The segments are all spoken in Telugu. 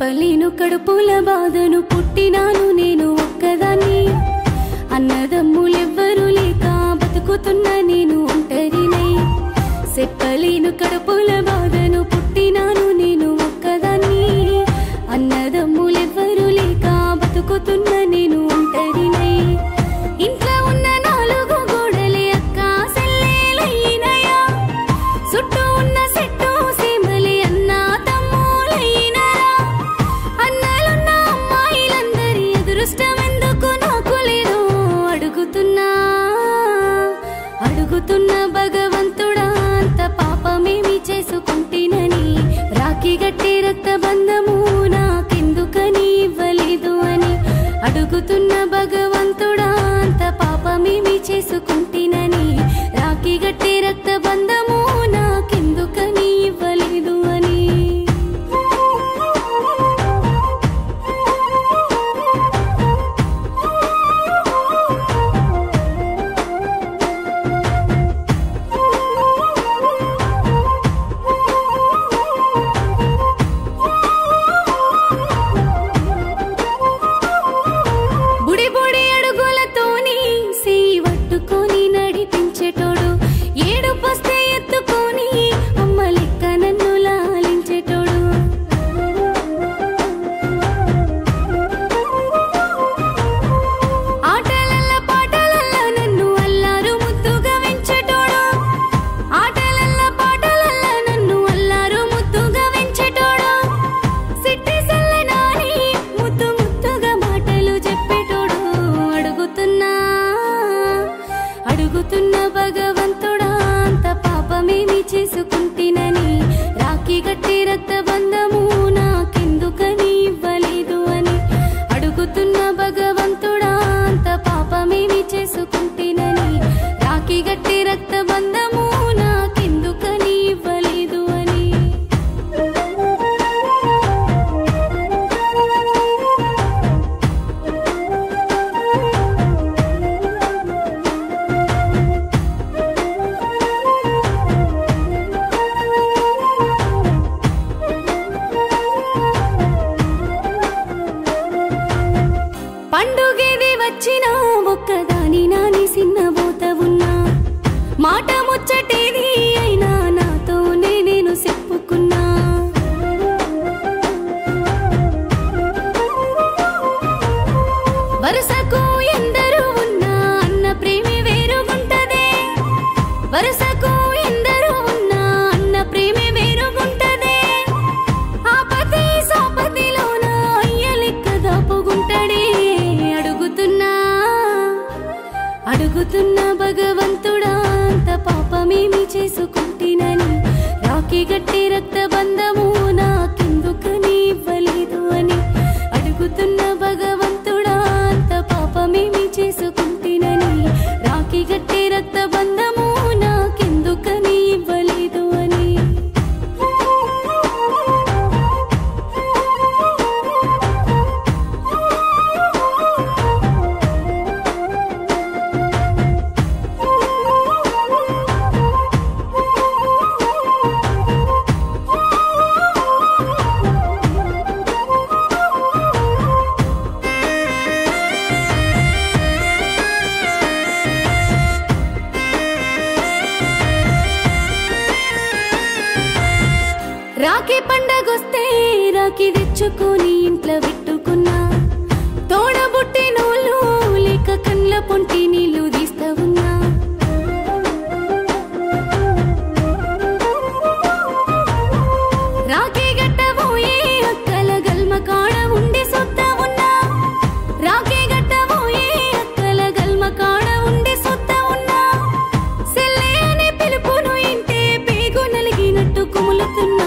చెప్పలేను కడుపుల బాధను పుట్టినాను నేను ఒక్కదాన్ని అన్నదమ్ములెవ్వరూ లేక బతుకుతున్న నేను ఒంటరినై చెప్పలేను కడుపుల బాధను పుట్టినాను నేను ఒక్కదాన్ని అన్నదమ్ములెవ్వరూ లేక బతుకుతున్న నేను ఒంటరినై ఇంట్లో ఉన్న నాలుగు గోడలే అక్క సెల్లెలైనయా చుట్టూ ఉన్న చెట్టు సీమలే అన్న తమ్ములైనరా అన్నలున్న అమ్మాయిలందరి అదృష్టం ఎందుకు నాకు లేదు అడుగుతున్నా భగవంతుడా అంత పాపమేమి చేసుకుంటేనని రాఖీ గట్టి రక్త బంధము నాకెందుకని ఇవ్వలేదు అని అడుగుతున్న భగవంతుడా అంత పాపమేమి చేసుకుంటేనని రాఖీ గట్టి రక్త బంధము నాకెందుకని ఇవ్వలేదు అని అడుగుతున్న భగవంతుడా అంత పాపమేమి చేసుకుంటేనని రాఖీ గట్టి రక్త బంధము నాకెందుకని ఇవ్వలేదు అని అడుగుతున్న భగవంతుడా అంత పాపమేమి చేసుకుంటేనని రాఖీ గట్టి రక్త బంధము నాకెందుకని ఇవ్వలేదు అని పండుగేది వచ్చినా ఒక్కదాని నాని సిన్నబోత ఉన్నా మాట ముచ్చటేది అయినా నాతోనే నేను చెప్పుకున్నా వరుసకు ఎందరూ ఉన్నా అన్న ప్రేమే వేరుగుంటదే వరుసకు ఎందరూ ఉన్నా అన్న ప్రేమే వేరుగుంటదే ఆపతి సాపతిలోన అయ్యలెక్క దాపుగుంటడే అడుగుతున్నా భగవంతుడా అంత పాపమేమి చేసుకుంటేనని రాఖీ గట్టి రక్త బంధము నాకెందుకని ఇవ్వలేదు అని అడుగుతున్న భగవంతుడా అంత పాపమేమి చేసుకుంటేనని రాఖీ గట్టి రక్త బంధము నాకెందుకని ఇవ్వలేదు అని రాఖీ పండగొస్తే రాఖీ తెచ్చుకొని ఇంట్లో పెట్టుకున్నా తోడబుట్టినోళ్ళు లేక కళ్ళ పొంటి నీళ్లు తీస్తా ఉన్నా రాఖీ గట్టబోయే అక్కల గల్మ కాడ ఉండి సొత్తా ఉన్నా రాఖీ గట్టబోయే అక్కల గల్మ కాడ ఉండి సొత్తా ఉన్నా సెల్లే అనే పిలుపును ఇంటే పేగు నలిగినట్టు కుములుతున్నా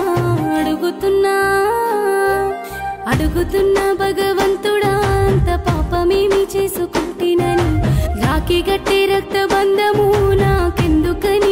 అడుగుతున్నా భగవంతుడా అంత పాపమేమి చేసుకుంటేనని రాఖీ గట్టి రక్త బంధము నాకెందుకని